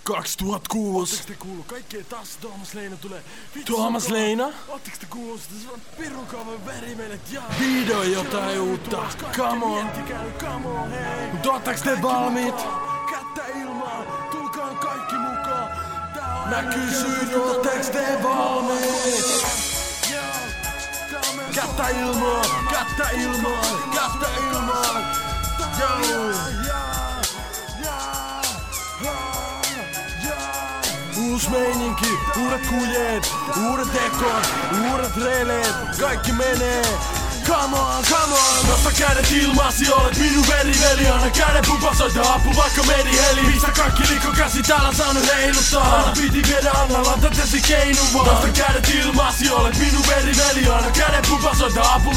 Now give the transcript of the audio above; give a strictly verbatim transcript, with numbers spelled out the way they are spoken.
kaksituhattakuusi. Ootteks te kuullu? Kaikki ei taas Tuomas Leino tulee. Tuomas Leino? Ootteks te kuullu sitä? Se on pirun kauan verimenet jaa. Vihdoin jotain uutta. Come on. Come on, hei. Mut oottaks te valmiit? Kättä ilmaan, tulkaan kaikki mukaan. Mä kysyn, ootteks te valmiit? Kättä ilmaan, kättä ilmaan, kättä ilmaan. Joo. Uus meininki, uudet kujeet, uudet dekot, uudet releet, kaikki menee. Come on, come on. Nosta kädet ilmaasi, olet minun veriveli. Anna käden pupa, soita apu vaikka meni heli. Pistä kaikki liikko käsi, täällä saanut heiluttaa. Aina piti viedä Annalla tätesi keinuvaa. Nosta kädet ilmaasi, olet minun veriveli. Anna käden pupa, soita apu